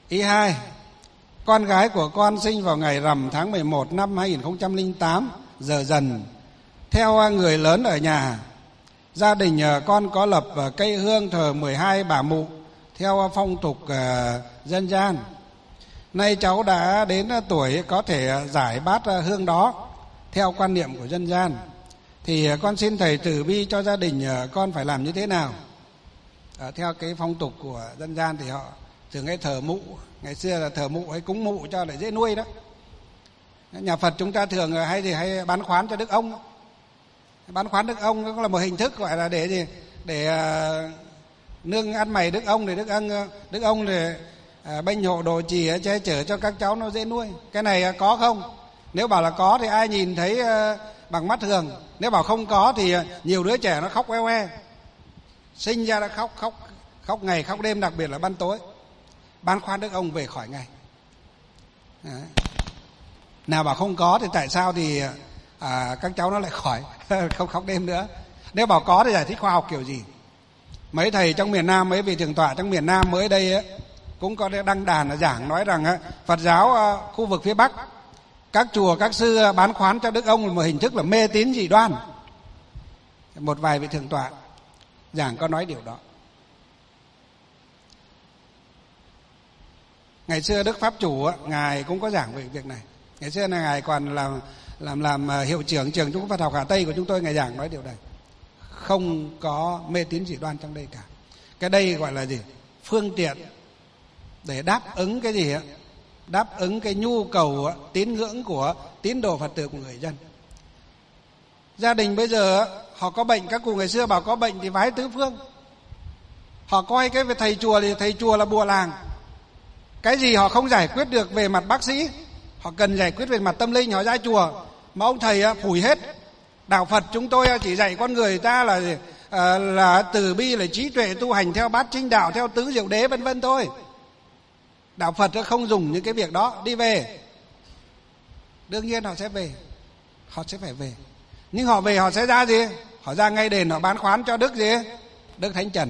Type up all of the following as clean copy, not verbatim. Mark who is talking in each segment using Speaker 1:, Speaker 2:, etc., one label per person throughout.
Speaker 1: Ý 2, con gái của con sinh vào ngày rằm tháng 11 năm 2008 giờ dần. Theo người lớn ở nhà, gia đình con có lập cây hương thờ 12 bà mụ theo phong tục dân gian. Nay cháu đã đến tuổi có thể giải bát hương đó theo quan niệm của dân gian. Thì con xin thầy từ bi cho gia đình con phải làm như thế nào? Theo cái phong tục của dân gian thì họ thường hay thờ mụ. Ngày xưa là thờ mụ hay cúng mụ cho để dễ nuôi đó. Nhà Phật chúng ta thường hay bán khoán cho Đức Ông. Bán khoán Đức Ông cũng là một hình thức gọi là để gì? Để nương ăn mày Đức Ông, để Đức Ông để bênh hộ độ trì che chở cho các cháu nó dễ nuôi. Cái này có không? Nếu bảo là có thì ai nhìn thấy bằng mắt thường. Nếu bảo không có thì nhiều đứa trẻ nó khóc oe oe. Sinh ra đã khóc ngày khóc đêm, đặc biệt là ban tối. Bán khoán Đức Ông về khỏi ngay. Đấy. Nào bảo không có thì tại sao thì các cháu nó lại khỏi không khóc đêm nữa? Nếu bảo có thì giải thích khoa học kiểu gì? Mấy thầy trong miền Nam, mấy vị thượng tọa trong miền Nam mới đây ấy, cũng có đăng đàn giảng nói rằng Phật giáo khu vực phía Bắc, các chùa các sư bán khoán cho Đức Ông là một hình thức là mê tín dị đoan. Một vài vị thượng tọa giảng có nói điều đó. Ngày xưa Đức Pháp Chủ ngài cũng có giảng về việc này. Ngày xưa là ngài còn làm hiệu trưởng trường Trung Phật học Hà Tây của chúng tôi, ngài giảng nói điều này. Không có mê tín dị đoan trong đây cả. Cái đây gọi là gì? Phương tiện để đáp ứng cái gì ạ? Đáp ứng cái nhu cầu tín ngưỡng của tín đồ Phật tử của người dân. Gia đình bây giờ họ có bệnh, các cụ ngày xưa bảo có bệnh thì vái tứ phương. Họ coi cái về thầy chùa thì thầy chùa là bùa làng. Cái gì họ không giải quyết được về mặt bác sĩ, họ cần giải quyết về mặt tâm linh, họ ra chùa. Mà ông thầy phủi hết. Đạo Phật chúng tôi chỉ dạy con người ta là từ bi, là trí tuệ, tu hành theo bát chánh đạo, theo tứ diệu đế vân vân thôi. Đạo Phật không dùng những cái việc đó. Đi về, đương nhiên họ sẽ về, họ sẽ phải về. Nhưng họ về họ sẽ ra gì? Họ ra ngay đền, họ bán khoán cho Đức gì? Đức Thánh Trần.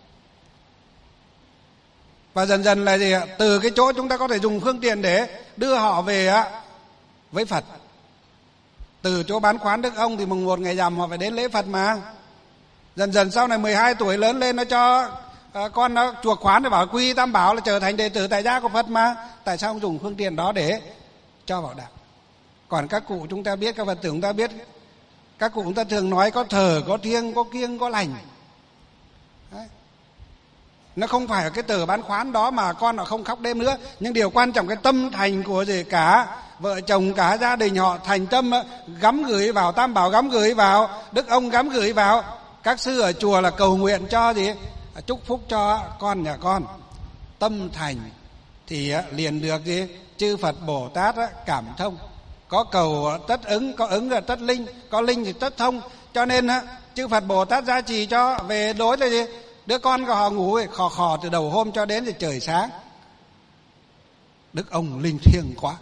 Speaker 1: Và dần dần là gì? Từ cái chỗ chúng ta có thể dùng phương tiện để đưa họ về với Phật. Từ chỗ bán khoán Đức Ông thì mùng 1 ngày rằm họ phải đến lễ Phật mà. Dần dần sau này 12 tuổi lớn lên nó cho con nó chuộc khoán để bảo quy tam bảo là trở thành đệ tử tại gia của Phật mà. Tại sao không dùng phương tiện đó để cho vào đạo? Còn các cụ chúng ta biết, các Phật tử chúng ta biết, các cụ chúng ta thường nói có thờ, có thiêng, có kiêng, có lành. Đấy. Nó không phải ở cái tờ bán khoán đó mà con họ không khóc đêm nữa. Nhưng điều quan trọng cái tâm thành của gì cả vợ chồng cả gia đình họ thành tâm gắm gửi vào tam bảo, gắm gửi vào Đức Ông, gắm gửi vào các sư ở chùa là cầu nguyện cho gì? Chúc phúc cho con nhà con. Tâm thành thì liền được gì? Chư Phật Bồ Tát cảm thông. Có cầu tất ứng, có ứng là tất linh, có linh thì tất thông. Cho nên chư Phật Bồ Tát gia trì cho về đối là gì? Đứa con của họ ngủ khò khò từ đầu hôm cho đến trời sáng. Đức Ông linh thiêng quá,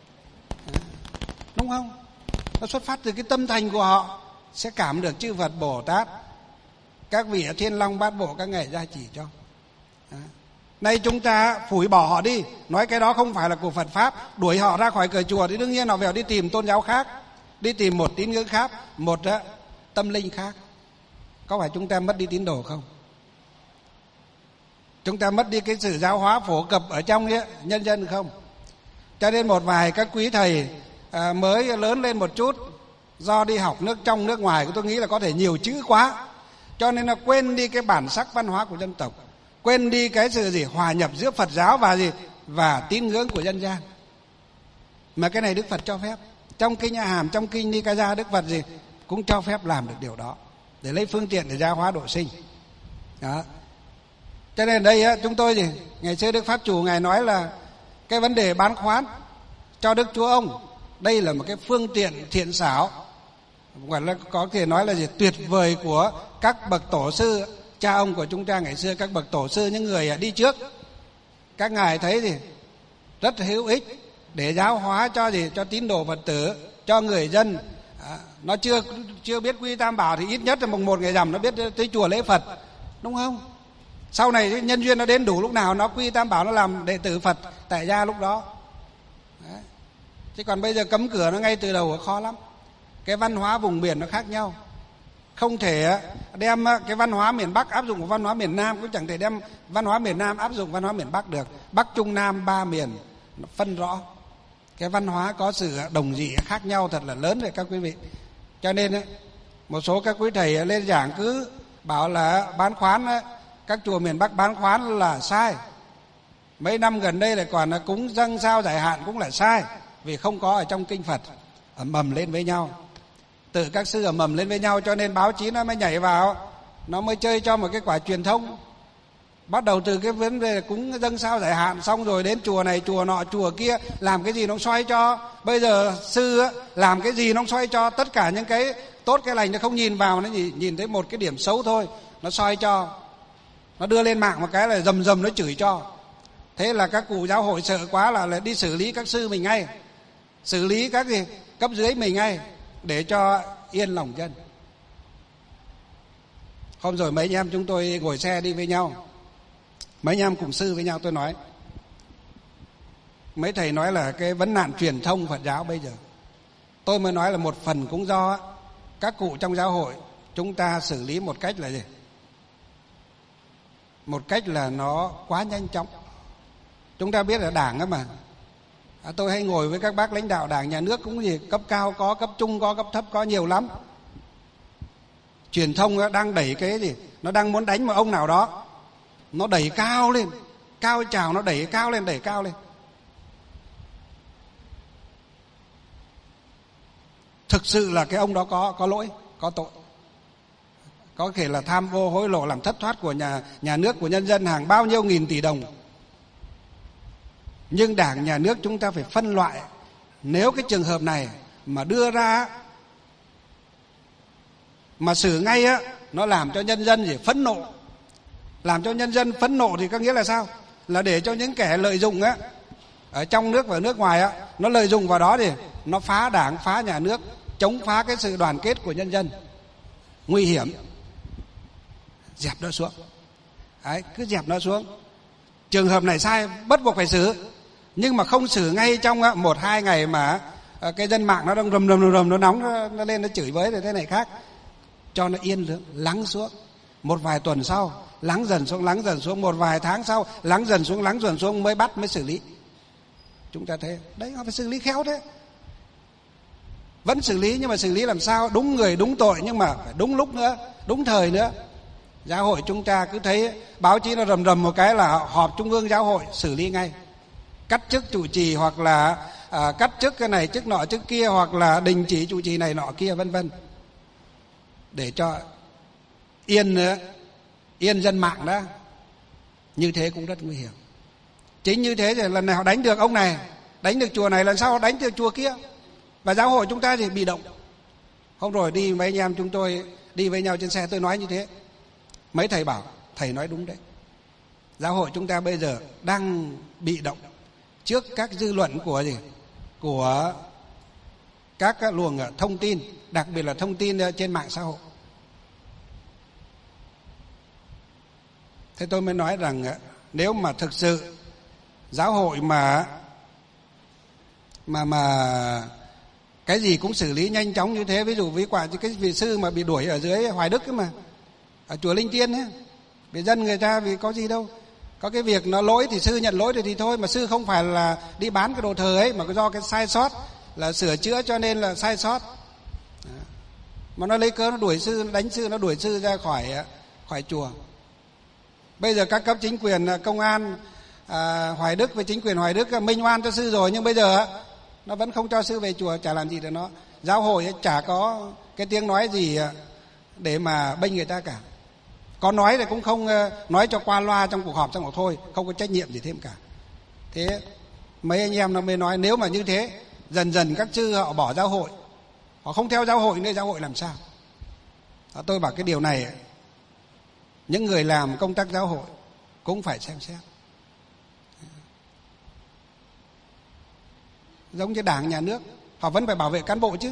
Speaker 1: đúng không? Nó xuất phát từ cái tâm thành của họ, sẽ cảm được chư Phật Bồ Tát, các vị Thiên Long Bát Bộ các ngài gia trì cho. Nay chúng ta phủi bỏ họ đi, nói cái đó không phải là của Phật Pháp, đuổi họ ra khỏi cửa chùa thì đương nhiên họ phải đi tìm tôn giáo khác, đi tìm một tín ngưỡng khác, một tâm linh khác. Có phải chúng ta mất đi tín đồ không? Chúng ta mất đi cái sự giáo hóa phổ cập ở trong nhân dân không? Cho nên một vài các quý thầy mới lớn lên một chút, do đi học nước trong nước ngoài, tôi nghĩ là có thể nhiều chữ quá, cho nên là quên đi cái bản sắc văn hóa của dân tộc, quên đi cái sự gì hòa nhập giữa Phật giáo và gì và tín ngưỡng của dân gian. Mà cái này Đức Phật cho phép. Trong kinh A Hàm, trong kinh Nikaya, Đức Phật gì cũng cho phép làm được điều đó để lấy phương tiện để giáo hóa độ sinh. Đó. Cho nên đây chúng tôi gì ngày xưa Đức Pháp Chủ ngài nói là cái vấn đề bán khoán cho Đức Chúa Ông, đây là một cái phương tiện thiện xảo, gọi là có thể nói là gì tuyệt vời của các bậc tổ sư cha ông của chúng ta ngày xưa, các bậc tổ sư, những người đi trước. Các ngài thấy thì rất hữu ích để giáo hóa cho gì cho tín đồ Phật tử, cho người dân. Nó chưa biết quy tam bảo thì ít nhất là mùng 1 ngày rằm nó biết tới chùa lễ Phật, đúng không? Sau này nhân duyên nó đến đủ lúc nào nó quy tam bảo, nó làm đệ tử Phật tại gia lúc đó. Đấy. Chứ còn bây giờ cấm cửa nó ngay từ đầu khó lắm. Cái văn hóa vùng miền nó khác nhau, không thể đem cái văn hóa miền Bắc áp dụng vào văn hóa miền Nam, cũng chẳng thể đem văn hóa miền Nam áp dụng văn hóa miền Bắc được. Bắc Trung Nam ba miền nó phân rõ, cái văn hóa có sự đồng dị khác nhau thật là lớn rồi các quý vị. Cho nên một số các quý thầy lên giảng cứ bảo là bán khoán, các chùa miền Bắc bán khoán là sai. Mấy năm gần đây lại còn là cúng dâng sao giải hạn cũng là sai, vì không có ở trong kinh Phật. Ầm ầm lên với nhau, tự các sư ầm ầm lên với nhau, cho nên báo chí nó mới nhảy vào, nó mới chơi cho một cái quả truyền thông. Bắt đầu từ cái vấn đề cúng dâng sao giải hạn, xong rồi đến chùa này chùa nọ chùa kia, làm cái gì nó xoay cho. Bây giờ sư làm cái gì nó xoay cho, tất cả những cái tốt cái lành nó không nhìn vào, nó nhìn thấy một cái điểm xấu thôi, nó xoay cho, nó đưa lên mạng một cái là rầm rầm nó chửi cho. Thế là các cụ giáo hội sợ quá là đi xử lý các sư mình ngay, xử lý các gì cấp dưới mình ngay, để cho yên lòng dân. Hôm rồi mấy anh em chúng tôi ngồi xe đi với nhau, mấy anh em cùng sư với nhau, tôi nói mấy thầy nói là cái vấn nạn truyền thông Phật giáo bây giờ, tôi mới nói là một phần cũng do các cụ trong giáo hội chúng ta xử lý một cách là gì, một cách là nó quá nhanh chóng. Chúng ta biết là đảng á mà, tôi hay ngồi với các bác lãnh đạo đảng nhà nước cũng gì, cấp cao có, cấp trung có, cấp thấp có, nhiều lắm. Truyền thông đang đẩy cái gì, nó đang muốn đánh một ông nào đó, nó đẩy cao lên, cao trào, nó đẩy cao lên, đẩy cao lên. Thực sự là cái ông đó có lỗi, có tội, có thể là tham ô hối lộ, làm thất thoát của nhà nước, của nhân dân hàng bao nhiêu nghìn tỷ đồng. Nhưng đảng nhà nước chúng ta phải phân loại. Nếu cái trường hợp này mà đưa ra mà xử ngay á, nó làm cho nhân dân gì phẫn nộ. Làm cho nhân dân phẫn nộ thì có nghĩa là sao? Là để cho những kẻ lợi dụng á, ở trong nước và nước ngoài á, nó lợi dụng vào đó thì nó phá đảng, phá nhà nước, chống phá cái sự đoàn kết của nhân dân. Nguy hiểm. Dẹp nó xuống. Đấy, cứ dẹp nó xuống. Trường hợp này sai bắt buộc phải xử, nhưng mà không xử ngay trong 1-2 ngày mà cái dân mạng nó đang rầm nó nóng, nó lên nó chửi bới, thế này khác. Cho nó yên lắng xuống. Một vài tuần sau lắng dần xuống, một vài tháng sau lắng dần xuống mới bắt, mới xử lý. Chúng ta thấy đấy, họ phải xử lý khéo thế. Vẫn xử lý, nhưng mà xử lý làm sao đúng người đúng tội, nhưng mà phải đúng lúc nữa, đúng thời nữa. Giáo hội chúng ta cứ thấy báo chí nó rầm một cái là họp trung ương giáo hội xử lý ngay, cắt chức trụ trì, hoặc là cắt chức cái này chức nọ chức kia, hoặc là đình chỉ trụ trì này nọ kia, vân vân, để cho yên dân mạng đó. Như thế cũng rất nguy hiểm. Chính như thế thì lần này họ đánh được ông này, đánh được chùa này, lần sau họ đánh được chùa kia, và giáo hội chúng ta thì bị động. Hôm rồi đi mấy anh em chúng tôi đi với nhau trên xe, tôi nói như thế, mấy thầy bảo thầy nói đúng đấy. Giáo hội chúng ta bây giờ đang bị động trước các dư luận của các luồng thông tin, đặc biệt là thông tin trên mạng xã hội. Thế tôi mới nói rằng nếu mà thực sự giáo hội mà cái gì cũng xử lý nhanh chóng như thế, ví dụ cái vị sư mà bị đuổi ở dưới Hoài Đức ấy mà, ở chùa Linh Tiên ấy, vì dân người ta vì có gì đâu, có cái việc nó lỗi thì sư nhận lỗi thì thôi, mà sư không phải là đi bán cái đồ thờ ấy, mà do cái sai sót là sửa chữa cho nên là sai sót. Mà nó lấy cớ nó đuổi sư, nó đánh sư, nó đuổi sư ra khỏi chùa. Bây giờ các cấp chính quyền công an Hoài Đức với chính quyền Hoài Đức minh oan cho sư rồi, nhưng bây giờ nó vẫn không cho sư về chùa, chả làm gì được nó. Giáo hội chả có cái tiếng nói gì để mà bênh người ta cả. Có nói thì cũng không nói cho qua loa trong cuộc họp xong rồi thôi, không có trách nhiệm gì thêm cả. Thế mấy anh em nó mới nói nếu mà như thế, dần dần các chư họ bỏ giáo hội, họ không theo giáo hội nữa, giáo hội làm sao? Tôi bảo cái điều này những người làm công tác giáo hội cũng phải xem xét. Giống như đảng nhà nước, họ vẫn phải bảo vệ cán bộ chứ.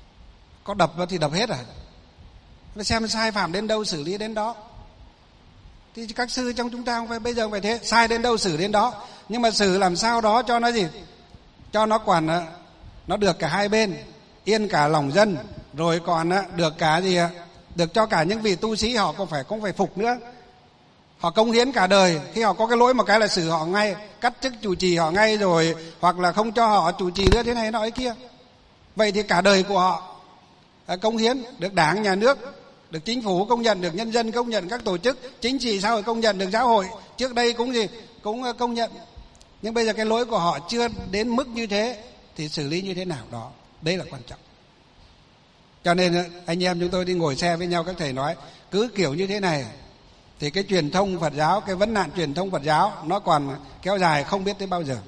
Speaker 1: Có đập thì đập hết à? Phải xem sai phạm đến đâu xử lý đến đó. Thì các sư trong chúng ta không phải bây giờ phải thế, sai đến đâu xử đến đó, nhưng mà xử làm sao đó cho nó gì, cho nó còn nó được cả hai bên, yên cả lòng dân, rồi còn được cả gì ạ, được cho cả những vị tu sĩ họ cũng phải phục nữa. Họ cống hiến cả đời, khi họ có cái lỗi một cái là xử họ ngay, cắt chức trụ trì họ ngay, rồi hoặc là không cho họ trụ trì nữa, thế này nọ ấy kia. Vậy thì cả đời của họ cống hiến, được Đảng, Nhà nước, được chính phủ công nhận, được nhân dân công nhận, các tổ chức chính trị xã hội công nhận, được giáo hội trước đây cũng công nhận. Nhưng bây giờ cái lỗi của họ chưa đến mức như thế thì xử lý như thế nào đó, đấy là quan trọng. Cho nên anh em chúng tôi đi ngồi xe với nhau, các thầy nói cứ kiểu như thế này thì cái truyền thông Phật giáo, cái vấn nạn truyền thông Phật giáo nó còn kéo dài không biết tới bao giờ.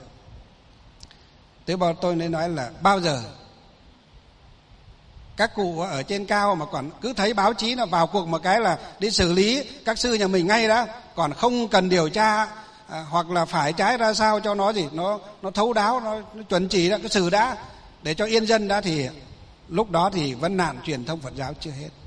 Speaker 1: Tôi nên nói là bao giờ các cụ ở trên cao mà còn cứ thấy báo chí là vào cuộc một cái là đi xử lý các sư nhà mình ngay đó, còn không cần điều tra hoặc là phải trái ra sao cho nó gì, nó thấu đáo, nó chuẩn chỉ đã, cái xử đã để cho yên dân đã, thì lúc đó thì vấn nạn truyền thông Phật giáo chưa hết.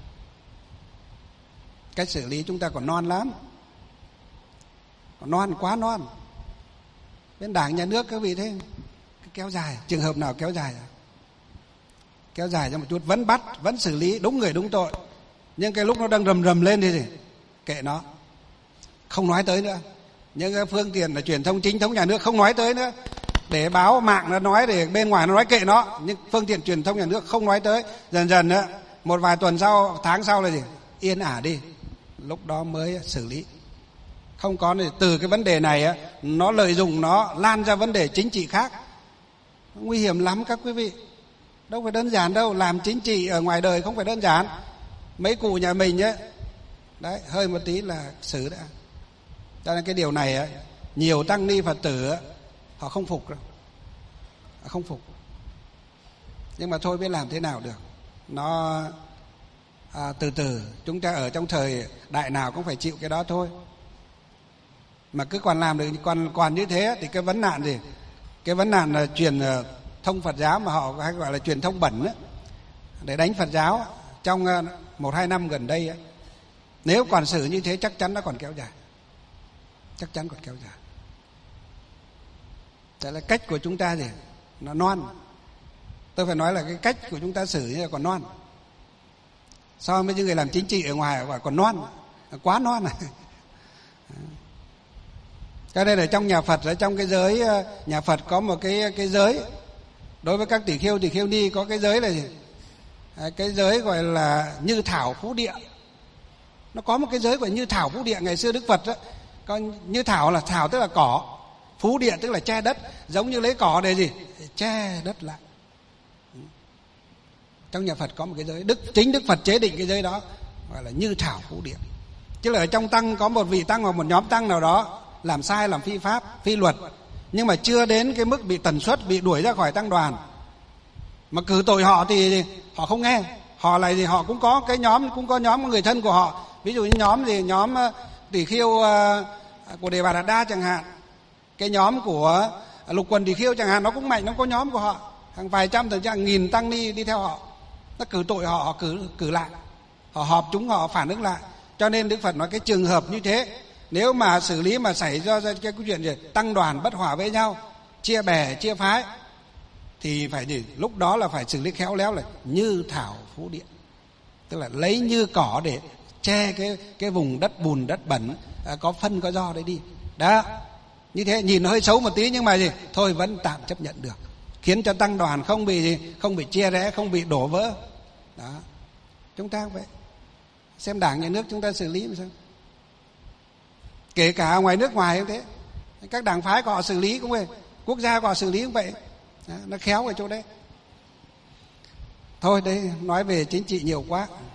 Speaker 1: Cách xử lý chúng ta còn non lắm, còn non, quá non. Bên Đảng, Nhà nước các vị thế kéo dài, trường hợp nào kéo dài kéo dài cho một chút, vẫn bắt, vẫn xử lý đúng người đúng tội, nhưng cái lúc nó đang rầm rầm lên thì gì, kệ nó, không nói tới nữa. Những cái phương tiện là truyền thông chính thống nhà nước không nói tới nữa, để báo mạng nó nói, để bên ngoài nó nói kệ nó, nhưng phương tiện truyền thông nhà nước không nói tới. Dần dần nữa, một vài tuần sau, tháng sau là gì, yên ả đi, lúc đó mới xử lý. Không có thì từ cái vấn đề này nó lợi dụng, nó lan ra vấn đề chính trị khác, nguy hiểm lắm các quý vị. Đâu phải đơn giản đâu, làm chính trị ở ngoài đời không phải đơn giản. Mấy cụ nhà mình đấy, hơi một tí là xử đã. Cho nên cái điều này nhiều tăng ni Phật tử họ không phục đâu, họ không phục. Nhưng mà thôi biết làm thế nào được, nó từ từ. Chúng ta ở trong thời đại nào cũng phải chịu cái đó thôi. Mà cứ còn làm được còn như thế thì cái vấn nạn gì, cái vấn nạn là truyền thông Phật giáo mà họ hay gọi là truyền thông bẩn để đánh Phật giáo trong 1-2 năm gần đây nếu còn xử như thế chắc chắn nó còn kéo dài, chắc chắn còn kéo dài. Đấy là cách của chúng ta gì, nó non. Tôi phải nói là cái cách của chúng ta xử như là còn non. So với những người làm chính trị ở ngoài gọi còn non, quá non này. Cho nên ở trong nhà Phật, ở trong cái giới nhà Phật có một cái giới đối với các tỷ khưu ni, có cái giới là gì? Cái giới gọi là Như Thảo Phú Địa. Nó có một cái giới gọi Như Thảo Phú Địa. Ngày xưa Đức Phật có Như Thảo, là thảo tức là cỏ, Phú Địa tức là che đất, giống như lấy cỏ để gì, che đất lại. Trong nhà Phật có một cái giới, chính Đức Phật chế định cái giới đó gọi là Như Thảo Phú Địa. Chứ là ở trong tăng có một vị tăng hoặc một nhóm tăng nào đó làm sai, làm phi pháp, phi luật, nhưng mà chưa đến cái mức bị tần suất, bị đuổi ra khỏi tăng đoàn. Mà cử tội họ thì họ không nghe. Họ là gì, họ cũng có cái nhóm, cũng có nhóm người thân của họ. Ví dụ như nhóm gì, nhóm tỷ khưu của Đề Bà Đạt Đa chẳng hạn, cái nhóm của Lục Quần Tỷ Khưu chẳng hạn, nó cũng mạnh, nó có nhóm của họ, hàng vài trăm thậm chí hàng nghìn tăng ni đi theo họ. Nó cử tội họ cử lại, họ họp chúng, họ phản ứng lại. Cho nên Đức Phật nói cái trường hợp như thế, nếu mà xử lý mà xảy ra cái chuyện gì tăng đoàn bất hòa với nhau, chia bè chia phái, thì phải gì, lúc đó là phải xử lý khéo léo là Như Thảo Phú Địa, tức là lấy như cỏ để che cái vùng đất bùn đất bẩn, có phân có do đấy đi. Đó, như thế nhìn nó hơi xấu một tí nhưng mà gì, thôi vẫn tạm chấp nhận được, khiến cho tăng đoàn không bị gì, không bị chia rẽ, không bị đổ vỡ. Đó, chúng ta vậy. Xem Đảng, Nhà nước chúng ta xử lý làm sao. Kể cả ngoài nước ngoài cũng thế, các đảng phái của họ xử lý cũng vậy, quốc gia của họ xử lý cũng vậy. Đó, nó khéo ở chỗ đấy. Thôi đây nói về chính trị nhiều quá.